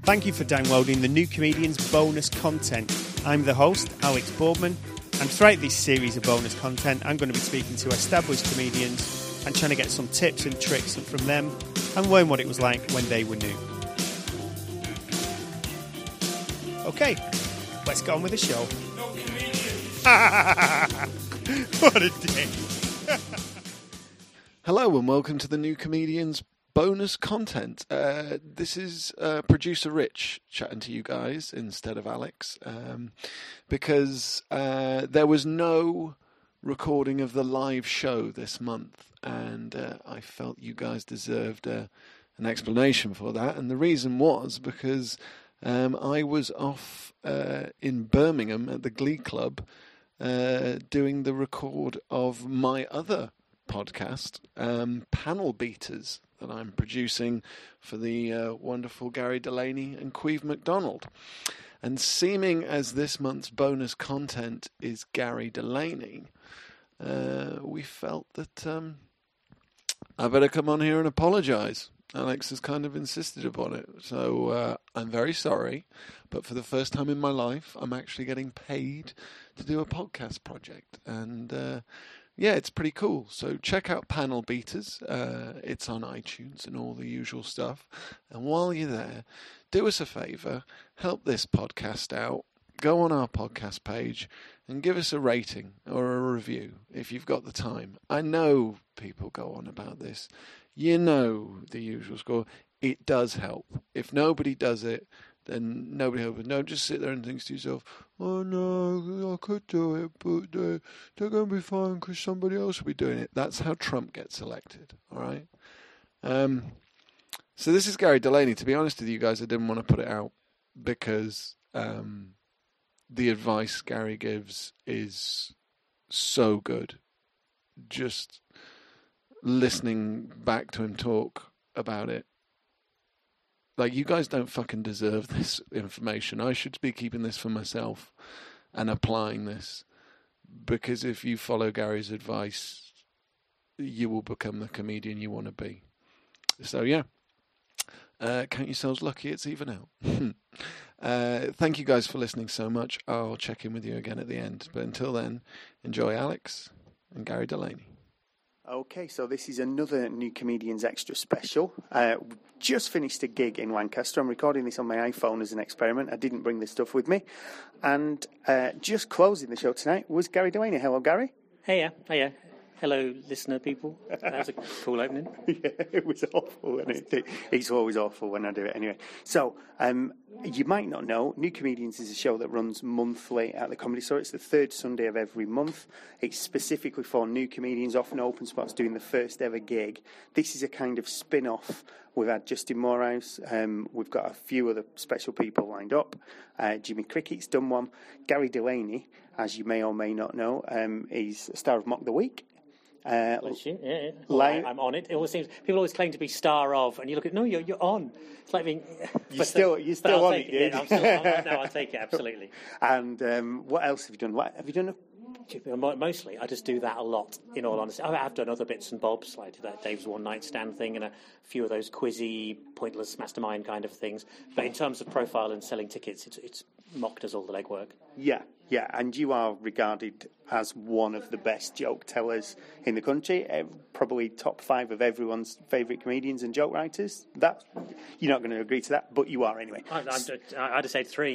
Thank you for downloading the New Comedians bonus content. I'm the host, Alex Boardman, and throughout this series of bonus content, I'm going to be speaking to established comedians and trying to get some tips and tricks from them and learn what it was like when they were new. Okay, let's get on with the show. What a day. Hello and welcome to the New Comedians bonus content. This is producer Rich chatting to you guys instead of Alex, because there was no recording of the live show this month, and I felt you guys deserved an explanation for that. And the reason was because I was off in Birmingham at the Glee Club doing the record of my other podcast, Panel Beaters, that I'm producing for the wonderful Gary Delaney and Queeve McDonald. And seeming as this month's bonus content is Gary Delaney, we felt that I better come on here and apologise. Alex has kind of insisted upon it. So I'm very sorry, but for the first time in my life, I'm actually getting paid to do a podcast project. And yeah, it's pretty cool. So check out Panel Beaters. It's on iTunes and all the usual stuff. And while you're there, do us a favour, help this podcast out. Go on our podcast page and give us a rating or a review if you've got the time. I know people go on about this. You know the usual score. It does help. If nobody does it, then nobody helps. Don't just sit there and think to yourself, oh no, I could do it, but they're going to be fine because somebody else will be doing it. That's how Trump gets elected, all right? So this is Gary Delaney. To be honest with you guys, I didn't want to put it out because the advice Gary gives is so good. Just listening back to him talk about it. Like, you guys don't fucking deserve this information. I should be keeping this for myself and applying this. Because if you follow Gary's advice, you will become the comedian you want to be. So, yeah. Count yourselves lucky it's even out. Thank you guys for listening so much. I'll check in with you again at the end. But until then, enjoy Alex and Gary Delaney. Okay, so this is another New Comedians Extra special. Just finished a gig in Lancaster. I'm recording this on my iPhone as an experiment. I didn't bring the stuff with me. And just closing the show tonight was Gary Delaney. Hello, Gary. Hey, yeah. Hello, listener people. That was a cool opening. Yeah, it was awful, wasn't it? It's always awful when I do it anyway. So, you might not know, New Comedians is a show that runs monthly at the Comedy Store. It's the third Sunday of every month. It's specifically for new comedians, often open spots, doing the first ever gig. This is a kind of spin-off. We've had Justin Morehouse. We've got a few other special people lined up. Jimmy Crickett's done one. Gary Delaney, as you may or may not know, is a star of Mock the Week. Bless you. Yeah. Well, I'm on it. It always seems people always claim to be star of, and you look at you're on. It's like being you're still on it. Yeah, I'll take it absolutely. And what else have you done? What have you done? Mostly, I just do that a lot. In all honesty, I have done other bits and bobs, like that Dave's one night stand thing, and a few of those quizzy, pointless mastermind kind of things. But in terms of profile and selling tickets, it's Mock does all the legwork. Yeah, and you are regarded as one of the best joke tellers in the country, probably top 5 of everyone's favourite comedians and joke writers. That you're not going to agree to that, but you are anyway. I'd have said 3.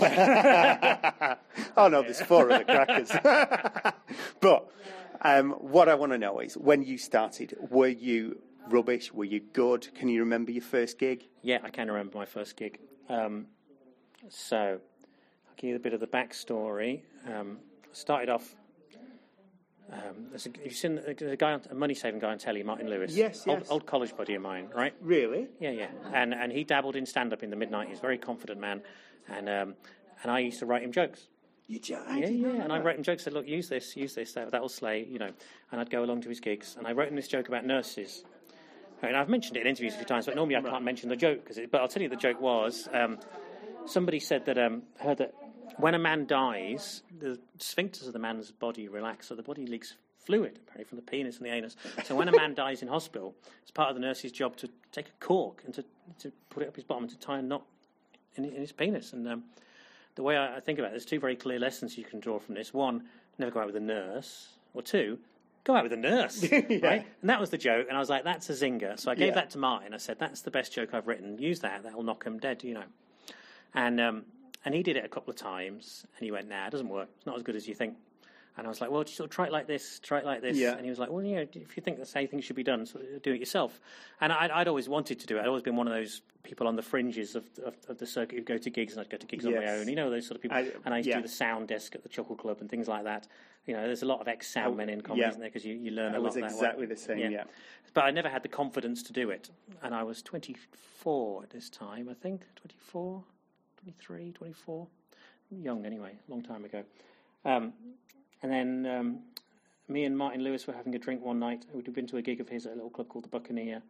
Oh no, there's 4 of the crackers. But what I want to know is, when you started, were you rubbish? Were you good? Can you remember your first gig? Yeah, I can remember my first gig. So I'll give you a bit of the backstory. I started off. You've seen a money-saving guy on telly, Martin Lewis. Yes. Old college buddy of mine, right? Really? Yeah. And he dabbled in stand-up in the mid-90s. Very confident man, and I used to write him jokes. Yeah. And I wrote him jokes. Said, look, use this, that will slay, And I'd go along to his gigs, and I wrote him this joke about nurses. And I've mentioned it in interviews a few times, but normally I can't mention the joke but I'll tell you the joke was. Somebody said that heard that when a man dies, the sphincters of the man's body relax, so the body leaks fluid, apparently, from the penis and the anus. So when a man dies in hospital, it's part of the nurse's job to take a cork and to put it up his bottom and to tie a knot in his penis. And the way I think about it, there's two very clear lessons you can draw from this. One, never go out with a nurse. Or two, go out with a nurse, right? And that was the joke. And I was like, that's a zinger. So I gave that to Martin. I said, that's the best joke I've written. Use that. That'll knock him dead, And he did it a couple of times. And he went, nah, it doesn't work. It's not as good as you think. And I was like, well, just sort of try it like this, try it like this. Yeah. And he was like, well, if you think that's how you think it should be done, so do it yourself. And I'd always wanted to do it. I'd always been one of those people on the fringes of the circuit who go to gigs, and I'd go to gigs on my own. Those sort of people. And I used to do the sound desk at the Chuckle Club and things like that. There's a lot of ex-sound men in comedy, isn't there? Because you learn a lot that way. I was exactly the same, yeah. But I never had the confidence to do it. And I was 24 at this time, I think. 24, 23, 24. Young anyway, long time ago. And then me and Martin Lewis were having a drink one night. We'd been to a gig of his at a little club called the Buccaneer.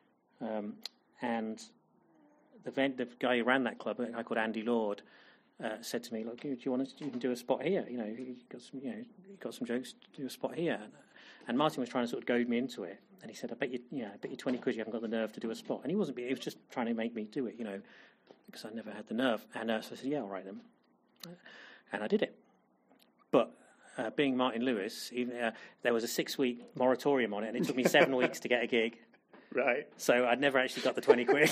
And the guy who ran that club, a guy called Andy Lord, said to me, look, do you want to you can do a spot here? You got some jokes, do a spot here. And Martin was trying to sort of goad me into it. And he said, I bet you 20 quid you haven't got the nerve to do a spot. And he was just trying to make me do it, because I never had the nerve. And so I said, yeah, all right then. And I did it. But being Martin Lewis, there was a 6-week moratorium on it, and it took me 7 weeks to get a gig. Right. So I'd never actually got the 20 quid.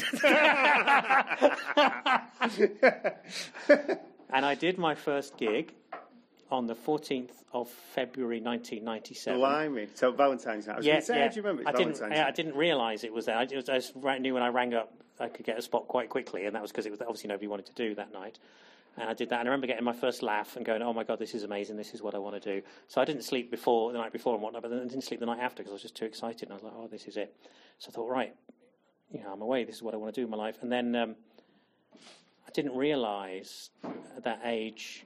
And I did my first gig on the 14th of February 1997. Blimey. So Valentine's night. I was going to say, how do you remember it's Valentine's night? I didn't realise it was there. I just knew when I rang up I could get a spot quite quickly, and that was because it was obviously nobody wanted to do that night. And I did that, and I remember getting my first laugh and going, oh my God, this is amazing, this is what I want to do. So I didn't sleep the night before and whatnot, but then I didn't sleep the night after because I was just too excited, and I was like, oh, this is it. So I thought, right, I'm away, this is what I want to do in my life. And then I didn't realise at that age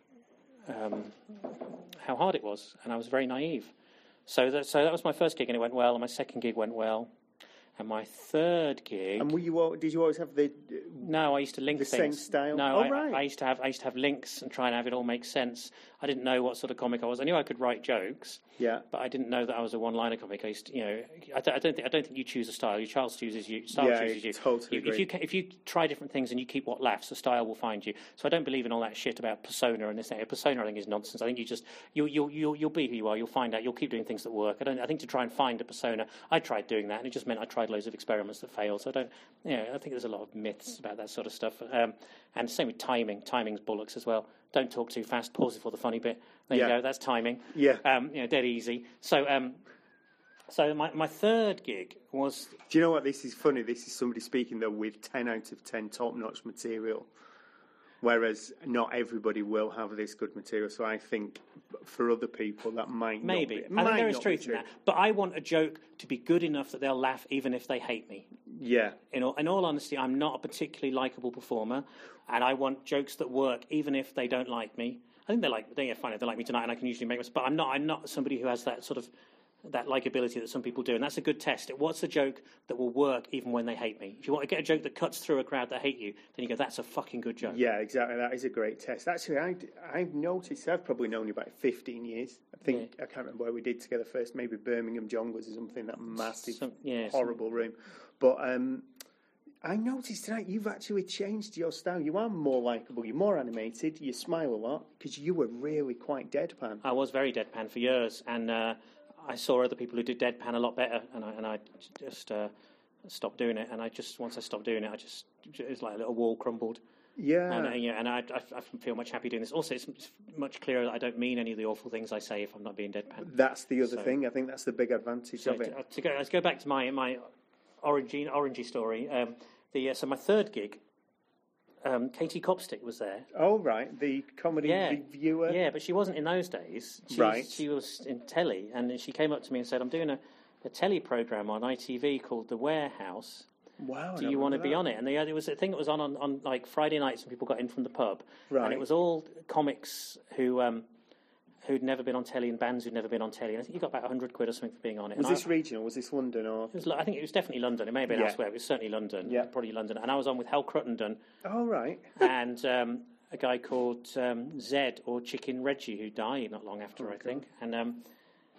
how hard it was, and I was very naive. So that was my first gig, and it went well, and my second gig went well. And my third gig. And did you always have the? No, I used to link the things. Same style. No, right. I used to have links and try and have it all make sense. I didn't know what sort of comic I was. I knew I could write jokes. Yeah. But I didn't know that I was a one-liner comic. I used to, I don't think you choose a style. Your child chooses you. Chooses you. Totally agree. If you try different things and you keep what laughs, the style will find you. So I don't believe in all that shit about persona and this thing. Persona, I think, is nonsense. I think you'll be who you are. You'll find out. You'll keep doing things that work. I think to try and find a persona, I tried doing that, and it just meant I tried loads of experiments that failed. So I think there's a lot of myths about that sort of stuff. And same with timing. Timing's bollocks as well. Don't talk too fast. Pause before the funny bit. There you go. That's timing. Yeah. Dead easy. So my third gig was. Do you know what? This is funny. This is somebody speaking though with 10 out of 10 top-notch material, whereas not everybody will have this good material. So I think for other people that might maybe. Not be, I think there is truth in that. But I want a joke to be good enough that they'll laugh even if they hate me. Yeah. In all honesty, I'm not a particularly likable performer, and I want jokes that work even if they don't like me. I think they're fine if they like me tonight, and I can usually make mistakes. But I'm not somebody who has that sort of that likability that some people do, and that's a good test. What's a joke that will work even when they hate me? If you want to get a joke that cuts through a crowd that hate you, then you go, that's a fucking good joke. Yeah, exactly. That is a great test. Actually, I've noticed, I've probably known you about 15 years. I think, I can't remember where we did together first, maybe Birmingham Jongleurs or something, that massive, horrible room. But I noticed tonight you've actually changed your style. You are more likeable, you're more animated, you smile a lot, because you were really quite deadpan. I was very deadpan for years, and I saw other people who did deadpan a lot better, and I just stopped doing it. And once I stopped doing it, it was like a little wall crumbled. Yeah. And I feel much happier doing this. Also, it's much clearer that I don't mean any of the awful things I say if I'm not being deadpan. That's the other thing. I think that's the big advantage of it. Let's go back to my orangey story. So my third gig, Katie Copstick was there. Oh, right, the comedy reviewer. Yeah, but she wasn't in those days. She was in telly, and she came up to me and said, I'm doing a telly programme on ITV called The Warehouse. Wow. Do you want to be on it? And it was a thing that was on like Friday nights when people got in from the pub. Right. And it was all comics who'd never been on telly and bands who'd never been on telly. And I think you got about 100 quid or something for being on it. Was this regional? Was this London? Or I think it was definitely London. It may have been elsewhere. It was certainly London. Yeah. Probably London. And I was on with Hal Cruttenden. Oh, right. And a guy called Zed or Chicken Reggie who died not long after, I think. And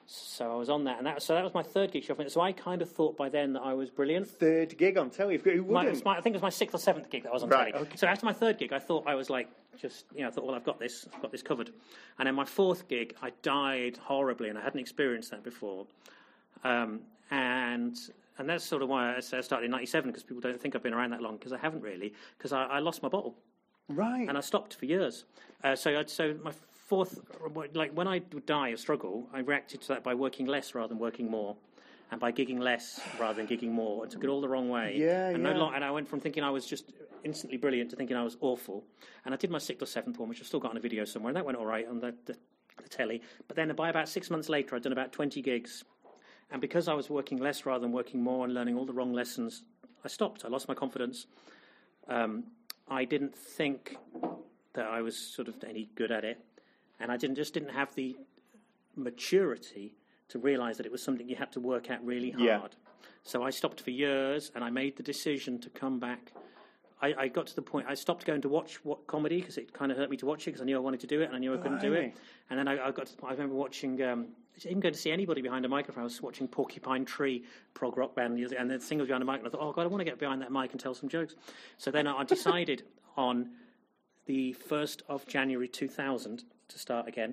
So I was on that, and that was my third gig. So I kind of thought by then that I was brilliant. Third gig on telly. Who wouldn't? I think it was my sixth or seventh gig that I was on Right, telly. okay. So after my third gig, I thought I was like, I thought, well, I've got this covered. And then my fourth gig, I died horribly, and I hadn't experienced that before. And that's sort of why I started in '97, because people don't think I've been around that long, because I haven't really, because I lost my bottle. Right. And I stopped for years. So my fourth, like when I would die of struggle, I reacted to that by working less rather than working more, and by gigging less rather than gigging more. I took it all the wrong way. And I went from thinking I was just instantly brilliant to thinking I was awful. And I did my sixth or seventh one, which I've still got on a video somewhere, and that went all right on the telly. But then by about 6 months later, I'd done about 20 gigs. And because I was working less rather than working more and learning all the wrong lessons, I stopped. I lost my confidence. I didn't think that I was sort of any good at it. And I didn't have the maturity to realise that it was something you had to work at really hard. Yeah. So I stopped for years, and I made the decision to come back. I got to the point, I stopped going to watch comedy, because it kind of hurt me to watch it, because I knew I wanted to do it, and I knew I couldn't do it. And then I got to the point, I remember watching, I didn't go to see anybody behind a microphone. I was watching Porcupine Tree, prog rock band, and the singer was behind the mic, and I thought, oh, God, I want to get behind that mic and tell some jokes. So then I decided on the 1st of January 2000 to start again.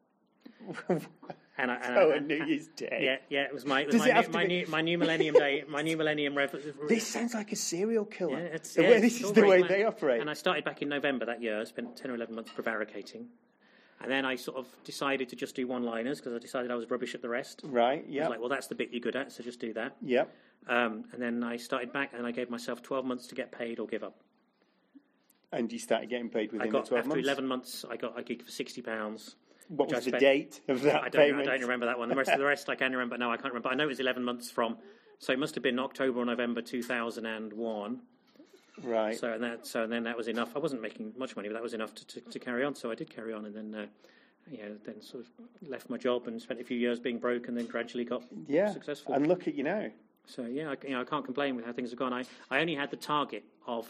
On New Year's Day. Yeah, it was my new millennium day, my new millennium This sounds like a serial killer. Yeah, this is the way they operate. And I started back in November that year. I spent 10 or 11 months prevaricating. And then I sort of decided to just do one-liners, because I decided I was rubbish at the rest. Right, I was like, well, that's the bit you're good at, so just do that. Yep. And then I started back, and I gave myself 12 months to get paid or give up. And you started getting paid within the 12 months? After 11 months, I got a gig for £60. What was the date of that payment? I don't remember that one. The rest I can remember. No, I can't remember. I know it was 11 months from, so it must have been October or November 2001. Right. So then that was enough. I wasn't making much money, but that was enough to carry on. So I did carry on, and then then sort of left my job and spent a few years being broke, and then gradually got successful. And look at you now. So I can't complain with how things have gone. I only had the target of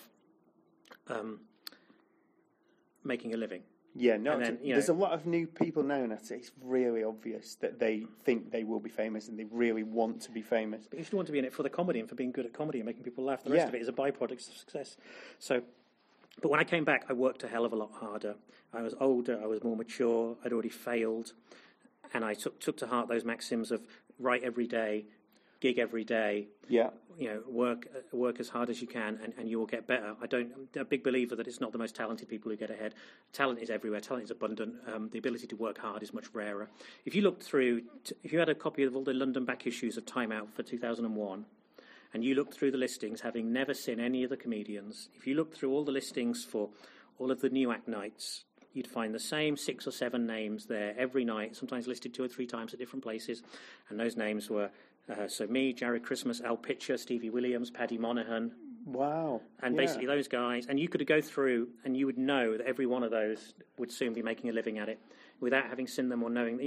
making a living. Yeah, no. There's a lot of new people now, and it's really obvious that they think they will be famous, and they really want to be famous. But if you want to be in it for the comedy and for being good at comedy and making people laugh, the rest of it is a byproduct of success. So, but when I came back, I worked a hell of a lot harder. I was older, I was more mature, I'd already failed, and I took to heart those maxims of write every day, gig every day. Yeah. Work as hard as you can, and you will get better. I'm a big believer that it's not the most talented people who get ahead. Talent is everywhere. Talent is abundant. The ability to work hard is much rarer. If you looked through, if you had a copy of all the London back issues of Time Out for 2001, and you looked through the listings, having never seen any of the comedians, if you looked through all the listings for all of the new act nights, you'd find the same 6 or 7 names there every night, sometimes listed 2 or 3 times at different places, and those names were me, Jared Christmas, Al Pitcher, Stevie Williams, Paddy Monaghan. Wow. And basically those guys, and you could go through and you would know that every one of those would soon be making a living at it without having seen them or knowing,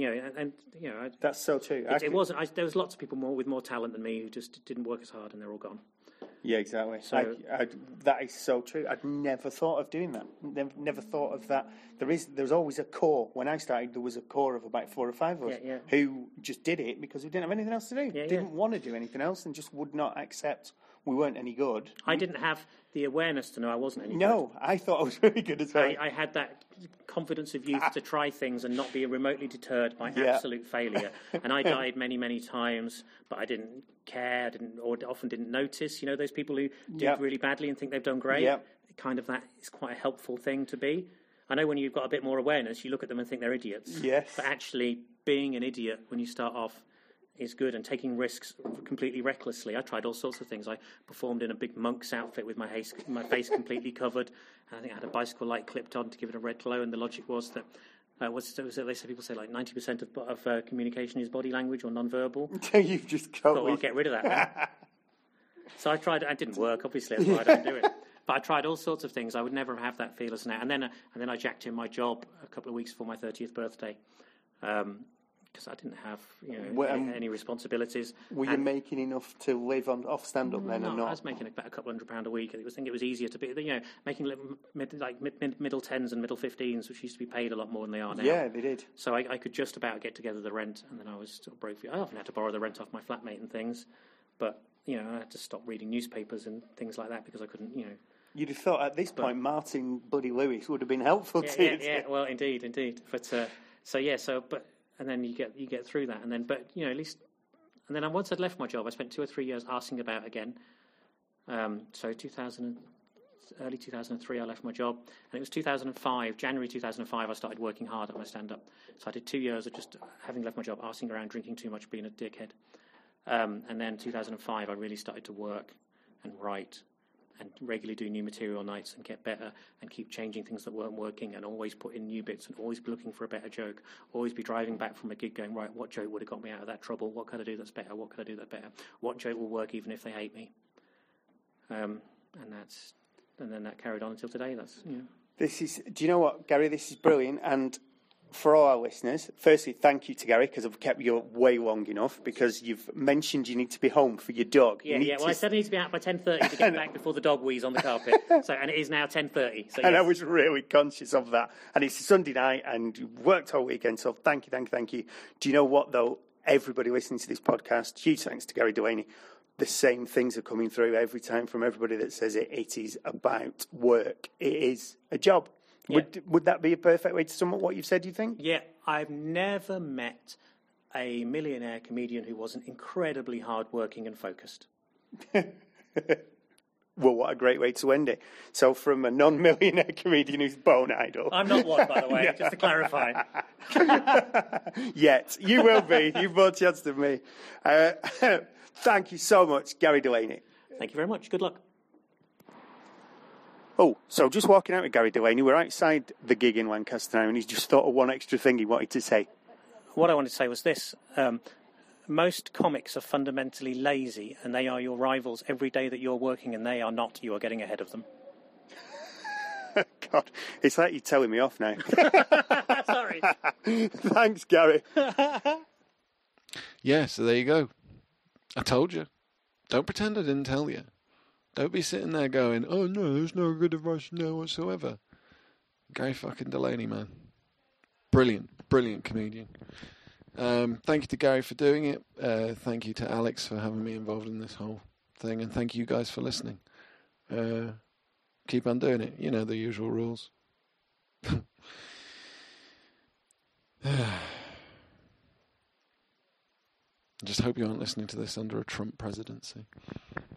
That's so true. There was lots of people with more talent than me who just didn't work as hard, and they're all gone. Yeah, exactly. So that is so true. I'd never thought of doing that. Never thought of that. There's always a core. When I started, there was a core of about 4 or 5 of us who just did it because we didn't have anything else to do. Didn't want to do anything else, and just would not accept we weren't any good. I didn't have the awareness to know I wasn't any good. No, I thought I was really good as well. I had that confidence of youth to try things and not be remotely deterred by absolute failure. And I died many, many times, but I didn't care, often didn't notice. You know, those people who did really badly and think they've done great. Kind of that is quite a helpful thing to be. I know when you've got a bit more awareness, you look at them and think they're idiots. Yes. But actually, being an idiot when you start off is good, and taking risks completely recklessly. I tried all sorts of things. I performed in a big monk's outfit with my face completely covered, and I think I had a bicycle light clipped on to give it a red glow, and the logic was that people say like 90% of communication is body language or non-verbal. You've just got I'll get rid of that. So I tried. It didn't work, obviously. That's why I don't do it. But I tried all sorts of things. I would never have that fearlessness. And then I jacked in my job a couple of weeks before my 30th birthday. because I didn't have any responsibilities. Were you making enough to live off stand-up then, or not? I was making about a couple £100 a week. I think it was easier to be, making middle tens and middle 15s, which used to be paid a lot more than they are now. Yeah, they did. So I could just about get together the rent, and then I was sort of broke. I often had to borrow the rent off my flatmate and things, but I had to stop reading newspapers and things like that because I couldn't, You'd have thought at this point Martin Bloody Lewis would have been helpful to you. Yeah, well, indeed. But and then you get through that, and then at least, and then once I'd left my job, I spent 2 or 3 years arsing about again. So early 2003, I left my job, and it was 2005, January 2005, I started working hard at my stand-up. So I did 2 years of just having left my job, arsing around, drinking too much, being a dickhead. And then 2005, I really started to work and write and regularly do new material nights and get better and keep changing things that weren't working and always put in new bits and always be looking for a better joke, always be driving back from a gig going, right, what joke would have got me out of that trouble? What could I do that's better? What could I do that's better? What joke will work even if they hate me? And then that carried on until today. Do you know what, Gary? This is brilliant. And for all our listeners, firstly, thank you to Gary, because I've kept you way long enough, because you've mentioned you need to be home for your dog. Well, I said I need to be out by 10:30 to get back before the dog wheezes on the carpet. And it is now 10:30. So and I was really conscious of that. And it's a Sunday night, and you worked all weekend, so thank you. Do you know what, though? Everybody listening to this podcast, huge thanks to Gary Delaney. The same things are coming through every time from everybody that says it. It is about work. It is a job. Yeah. Would that be a perfect way to sum up what you've said, you think? Yeah, I've never met a millionaire comedian who wasn't incredibly hardworking and focused. Well, what a great way to end it. So from a non-millionaire comedian who's bone idle. I'm not one, by the way, just to clarify. Yet. You will be. You've more chance than me. Thank you so much, Gary Delaney. Thank you very much. Good luck. Oh, so just walking out with Gary Delaney, we're outside the gig in Lancaster now, and he's just thought of one extra thing he wanted to say. What I wanted to say was this. Most comics are fundamentally lazy, and they are your rivals every day that you're working, and they are not. You are getting ahead of them. God, it's like you're telling me off now. Sorry. Thanks, Gary. Yeah, so there you go. I told you. Don't pretend I didn't tell you. Don't be sitting there going, oh no, there's no good advice now whatsoever. Gary fucking Delaney, man. Brilliant comedian. Thank you to Gary for doing it. Thank you to Alex for having me involved in this whole thing. And thank you guys for listening. Keep on doing it. You know the usual rules. Just hope you aren't listening to this under a Trump presidency.